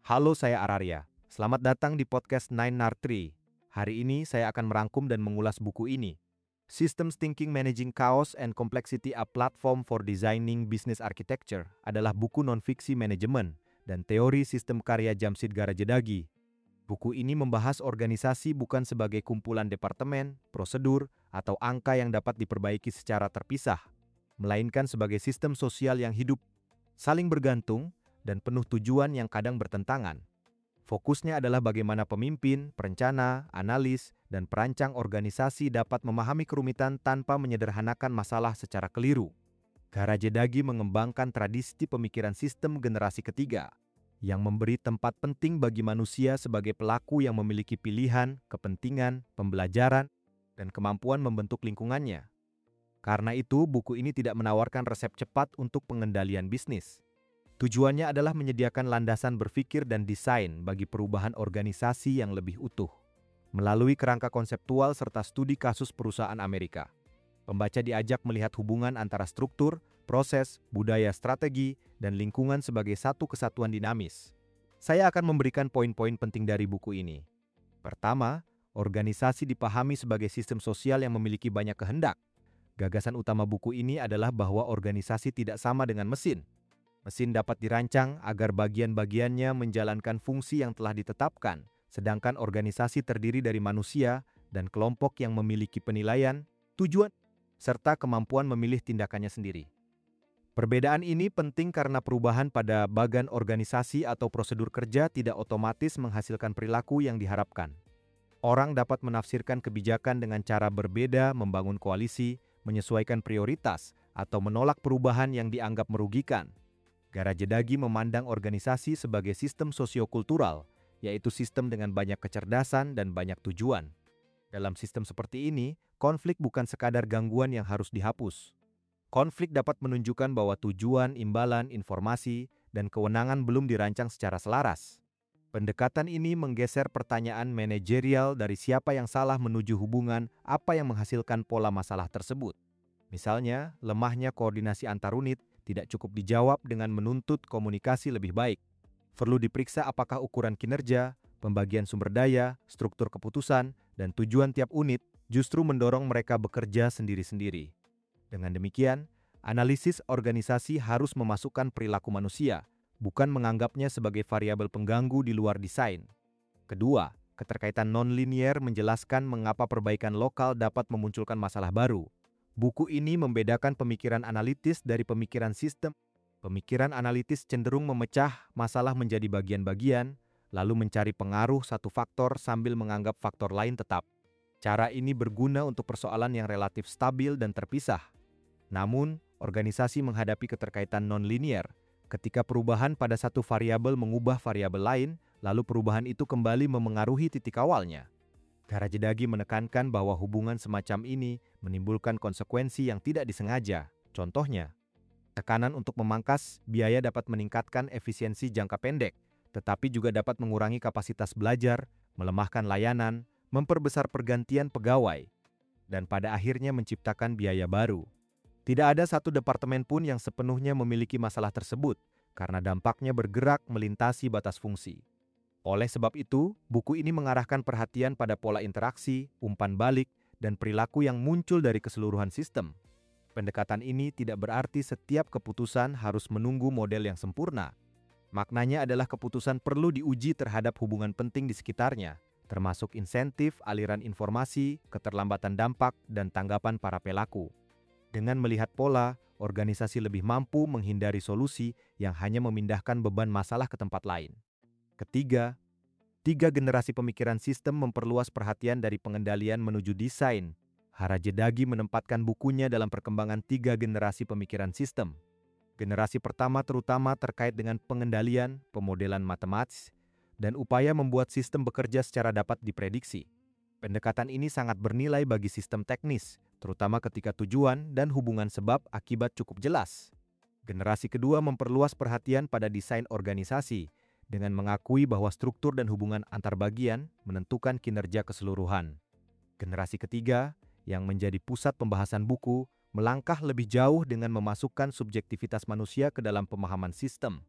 Halo, saya Araria. Selamat datang di podcast Nine Nar Tree. Hari ini saya akan merangkum dan mengulas buku ini. Systems Thinking Managing Chaos and Complexity: A Platform for Designing Business Architecture adalah buku non-fiksi manajemen dan teori sistem karya Jamshid Garajadagi. Buku ini membahas organisasi bukan sebagai kumpulan departemen, prosedur, atau angka yang dapat diperbaiki secara terpisah, melainkan sebagai sistem sosial yang hidup, saling bergantung, dan penuh tujuan yang kadang bertentangan. Fokusnya adalah bagaimana pemimpin, perencana, analis, dan perancang organisasi dapat memahami kerumitan tanpa menyederhanakan masalah secara keliru. Garajadagi mengembangkan tradisi pemikiran sistem generasi ketiga, yang memberi tempat penting bagi manusia sebagai pelaku yang memiliki pilihan, kepentingan, pembelajaran, dan kemampuan membentuk lingkungannya. Karena itu, buku ini tidak menawarkan resep cepat untuk pengendalian bisnis. Tujuannya adalah menyediakan landasan berpikir dan desain bagi perubahan organisasi yang lebih utuh, melalui kerangka konseptual serta studi kasus perusahaan Amerika. Pembaca diajak melihat hubungan antara struktur, proses, budaya, strategi, dan lingkungan sebagai satu kesatuan dinamis. Saya akan memberikan poin-poin penting dari buku ini. Pertama, organisasi dipahami sebagai sistem sosial yang memiliki banyak kehendak. Gagasan utama buku ini adalah bahwa organisasi tidak sama dengan mesin. Mesin dapat dirancang agar bagian-bagiannya menjalankan fungsi yang telah ditetapkan, sedangkan organisasi terdiri dari manusia dan kelompok yang memiliki penilaian, tujuan, serta kemampuan memilih tindakannya sendiri. Perbedaan ini penting karena perubahan pada bagan organisasi atau prosedur kerja tidak otomatis menghasilkan perilaku yang diharapkan. Orang dapat menafsirkan kebijakan dengan cara berbeda, membangun koalisi, menyesuaikan prioritas, atau menolak perubahan yang dianggap merugikan. Garajadagi memandang organisasi sebagai sistem sosiokultural, yaitu sistem dengan banyak kecerdasan dan banyak tujuan. Dalam sistem seperti ini, konflik bukan sekadar gangguan yang harus dihapus. Konflik dapat menunjukkan bahwa tujuan, imbalan, informasi, dan kewenangan belum dirancang secara selaras. Pendekatan ini menggeser pertanyaan manajerial dari siapa yang salah menuju hubungan apa yang menghasilkan pola masalah tersebut. Misalnya, lemahnya koordinasi antar unit tidak cukup dijawab dengan menuntut komunikasi lebih baik. Perlu diperiksa apakah ukuran kinerja, pembagian sumber daya, struktur keputusan, dan tujuan tiap unit justru mendorong mereka bekerja sendiri-sendiri. Dengan demikian, analisis organisasi harus memasukkan perilaku manusia, bukan menganggapnya sebagai variabel pengganggu di luar desain. Kedua, keterkaitan non-linier menjelaskan mengapa perbaikan lokal dapat memunculkan masalah baru. Buku ini membedakan pemikiran analitis dari pemikiran sistem. Pemikiran analitis cenderung memecah masalah menjadi bagian-bagian, lalu mencari pengaruh satu faktor sambil menganggap faktor lain tetap. Cara ini berguna untuk persoalan yang relatif stabil dan terpisah. Namun, organisasi menghadapi keterkaitan non-linier ketika perubahan pada satu variabel mengubah variabel lain, lalu perubahan itu kembali memengaruhi titik awalnya. Garajadagi menekankan bahwa hubungan semacam ini menimbulkan konsekuensi yang tidak disengaja. Contohnya, tekanan untuk memangkas biaya dapat meningkatkan efisiensi jangka pendek, tetapi juga dapat mengurangi kapasitas belajar, melemahkan layanan, memperbesar pergantian pegawai, dan pada akhirnya menciptakan biaya baru. Tidak ada satu departemen pun yang sepenuhnya memiliki masalah tersebut, karena dampaknya bergerak melintasi batas fungsi. Oleh sebab itu, buku ini mengarahkan perhatian pada pola interaksi, umpan balik, dan perilaku yang muncul dari keseluruhan sistem. Pendekatan ini tidak berarti setiap keputusan harus menunggu model yang sempurna. Maknanya adalah keputusan perlu diuji terhadap hubungan penting di sekitarnya, termasuk insentif, aliran informasi, keterlambatan dampak, dan tanggapan para pelaku. Dengan melihat pola, organisasi lebih mampu menghindari solusi yang hanya memindahkan beban masalah ke tempat lain. Ketiga, tiga generasi pemikiran sistem memperluas perhatian dari pengendalian menuju desain. Garajadagi menempatkan bukunya dalam perkembangan tiga generasi pemikiran sistem. Generasi pertama terutama terkait dengan pengendalian, pemodelan matematis, dan upaya membuat sistem bekerja secara dapat diprediksi. Pendekatan ini sangat bernilai bagi sistem teknis, terutama ketika tujuan dan hubungan sebab akibat cukup jelas. Generasi kedua memperluas perhatian pada desain organisasi, dengan mengakui bahwa struktur dan hubungan antar bagian menentukan kinerja keseluruhan. Generasi ketiga, yang menjadi pusat pembahasan buku, melangkah lebih jauh dengan memasukkan subjektivitas manusia ke dalam pemahaman sistem.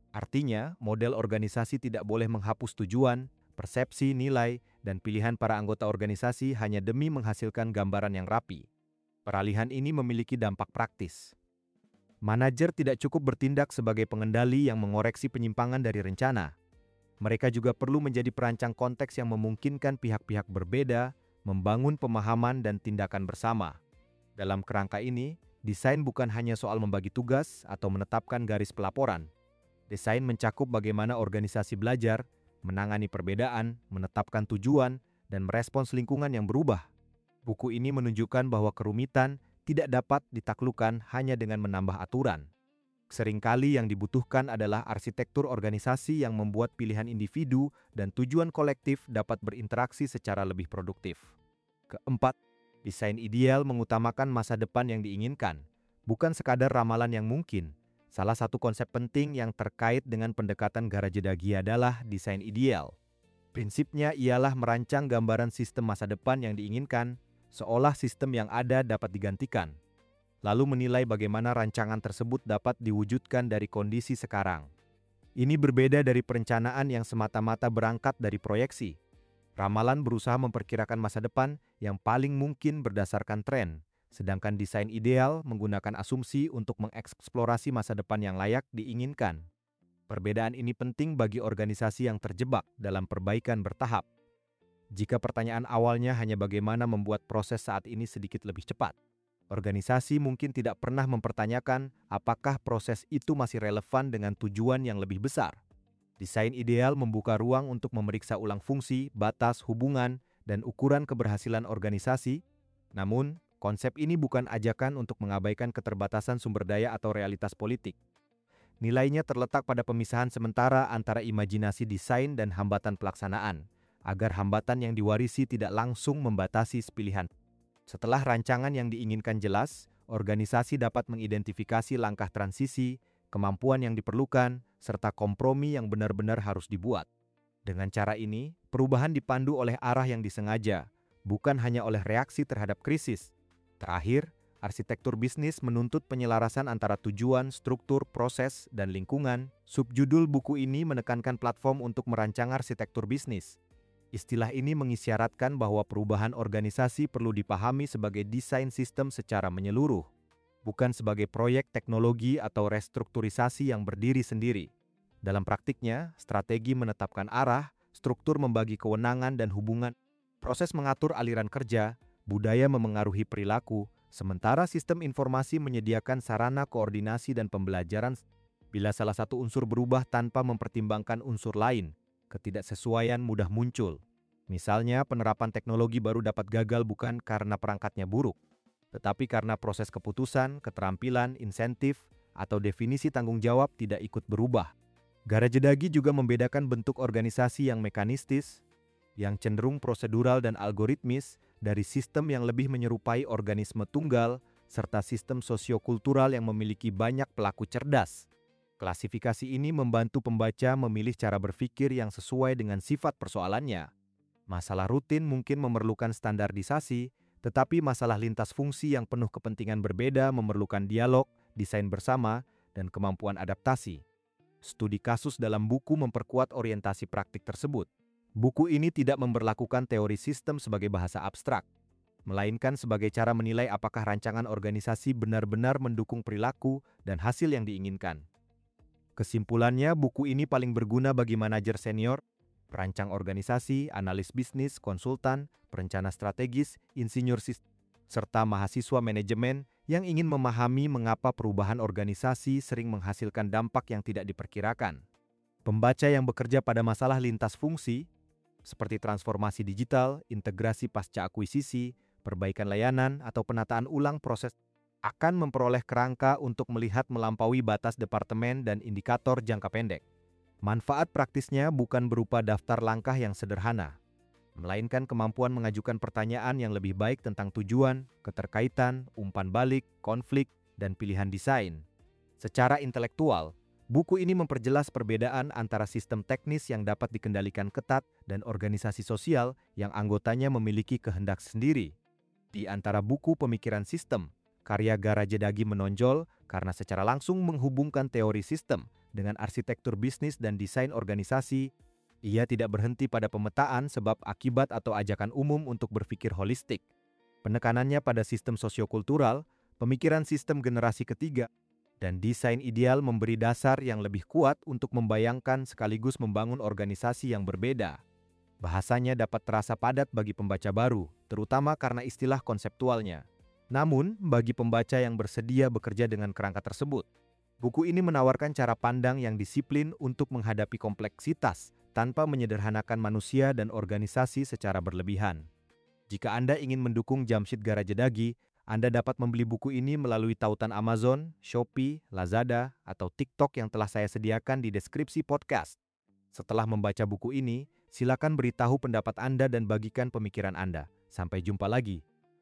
Artinya, model organisasi tidak boleh menghapus tujuan, persepsi, nilai, dan pilihan para anggota organisasi hanya demi menghasilkan gambaran yang rapi. Peralihan ini memiliki dampak praktis. Manajer tidak cukup bertindak sebagai pengendali yang mengoreksi penyimpangan dari rencana. Mereka juga perlu menjadi perancang konteks yang memungkinkan pihak-pihak berbeda membangun pemahaman dan tindakan bersama. Dalam kerangka ini, desain bukan hanya soal membagi tugas atau menetapkan garis pelaporan. Desain mencakup bagaimana organisasi belajar, menangani perbedaan, menetapkan tujuan, dan merespons lingkungan yang berubah. Buku ini menunjukkan bahwa kerumitan tidak dapat ditaklukkan hanya dengan menambah aturan. Seringkali yang dibutuhkan adalah arsitektur organisasi yang membuat pilihan individu dan tujuan kolektif dapat berinteraksi secara lebih produktif. Keempat, desain ideal mengutamakan masa depan yang diinginkan, bukan sekadar ramalan yang mungkin. Salah satu konsep penting yang terkait dengan pendekatan Garajadagi adalah desain ideal. Prinsipnya ialah merancang gambaran sistem masa depan yang diinginkan, seolah sistem yang ada dapat digantikan. Lalu menilai bagaimana rancangan tersebut dapat diwujudkan dari kondisi sekarang. Ini berbeda dari perencanaan yang semata-mata berangkat dari proyeksi. Ramalan berusaha memperkirakan masa depan yang paling mungkin berdasarkan tren, sedangkan desain ideal menggunakan asumsi untuk mengeksplorasi masa depan yang layak diinginkan. Perbedaan ini penting bagi organisasi yang terjebak dalam perbaikan bertahap. Jika pertanyaan awalnya hanya bagaimana membuat proses saat ini sedikit lebih cepat, organisasi mungkin tidak pernah mempertanyakan apakah proses itu masih relevan dengan tujuan yang lebih besar. Desain ideal membuka ruang untuk memeriksa ulang fungsi, batas, hubungan, dan ukuran keberhasilan organisasi. Namun, konsep ini bukan ajakan untuk mengabaikan keterbatasan sumber daya atau realitas politik. Nilainya terletak pada pemisahan sementara antara imajinasi desain dan hambatan pelaksanaan, agar hambatan yang diwarisi tidak langsung membatasi pilihan. Setelah rancangan yang diinginkan jelas, organisasi dapat mengidentifikasi langkah transisi, kemampuan yang diperlukan, serta kompromi yang benar-benar harus dibuat. Dengan cara ini, perubahan dipandu oleh arah yang disengaja, bukan hanya oleh reaksi terhadap krisis. Terakhir, arsitektur bisnis menuntut penyelarasan antara tujuan, struktur, proses, dan lingkungan. Subjudul buku ini menekankan platform untuk merancang arsitektur bisnis. Istilah ini mengisyaratkan bahwa perubahan organisasi perlu dipahami sebagai desain sistem secara menyeluruh, bukan sebagai proyek teknologi atau restrukturisasi yang berdiri sendiri. Dalam praktiknya, strategi menetapkan arah, struktur membagi kewenangan dan hubungan, proses mengatur aliran kerja, budaya memengaruhi perilaku, sementara sistem informasi menyediakan sarana koordinasi dan pembelajaran. Bila salah satu unsur berubah tanpa mempertimbangkan unsur lain, ketidaksesuaian mudah muncul. Misalnya, penerapan teknologi baru dapat gagal bukan karena perangkatnya buruk, tetapi karena proses keputusan, keterampilan, insentif, atau definisi tanggung jawab tidak ikut berubah. Garajadagi juga membedakan bentuk organisasi yang mekanistis, yang cenderung prosedural dan algoritmis, dari sistem yang lebih menyerupai organisme tunggal, serta sistem sosiokultural yang memiliki banyak pelaku cerdas. Klasifikasi ini membantu pembaca memilih cara berpikir yang sesuai dengan sifat persoalannya. Masalah rutin mungkin memerlukan standarisasi, tetapi masalah lintas fungsi yang penuh kepentingan berbeda memerlukan dialog, desain bersama, dan kemampuan adaptasi. Studi kasus dalam buku memperkuat orientasi praktik tersebut. Buku ini tidak memberlakukan teori sistem sebagai bahasa abstrak, melainkan sebagai cara menilai apakah rancangan organisasi benar-benar mendukung perilaku dan hasil yang diinginkan. Kesimpulannya, buku ini paling berguna bagi manajer senior, perancang organisasi, analis bisnis, konsultan, perencana strategis, insinyur sistem, serta mahasiswa manajemen yang ingin memahami mengapa perubahan organisasi sering menghasilkan dampak yang tidak diperkirakan. Pembaca yang bekerja pada masalah lintas fungsi, seperti transformasi digital, integrasi pasca akuisisi, perbaikan layanan, atau penataan ulang proses, akan memperoleh kerangka untuk melihat melampaui batas departemen dan indikator jangka pendek. Manfaat praktisnya bukan berupa daftar langkah yang sederhana, melainkan kemampuan mengajukan pertanyaan yang lebih baik tentang tujuan, keterkaitan, umpan balik, konflik, dan pilihan desain. Secara intelektual, buku ini memperjelas perbedaan antara sistem teknis yang dapat dikendalikan ketat dan organisasi sosial yang anggotanya memiliki kehendak sendiri. Di antara buku pemikiran sistem, karya Garajadagi menonjol karena secara langsung menghubungkan teori sistem dengan arsitektur bisnis dan desain organisasi. Ia tidak berhenti pada pemetaan sebab akibat atau ajakan umum untuk berpikir holistik. Penekanannya pada sistem sosiokultural, pemikiran sistem generasi ketiga, dan desain ideal memberi dasar yang lebih kuat untuk membayangkan sekaligus membangun organisasi yang berbeda. Bahasanya dapat terasa padat bagi pembaca baru, terutama karena istilah konseptualnya. Namun, bagi pembaca yang bersedia bekerja dengan kerangka tersebut, buku ini menawarkan cara pandang yang disiplin untuk menghadapi kompleksitas tanpa menyederhanakan manusia dan organisasi secara berlebihan. Jika Anda ingin mendukung Jamshid Garajadagi, Anda dapat membeli buku ini melalui tautan Amazon, Shopee, Lazada, atau TikTok yang telah saya sediakan di deskripsi podcast. Setelah membaca buku ini, silakan beritahu pendapat Anda dan bagikan pemikiran Anda. Sampai jumpa lagi.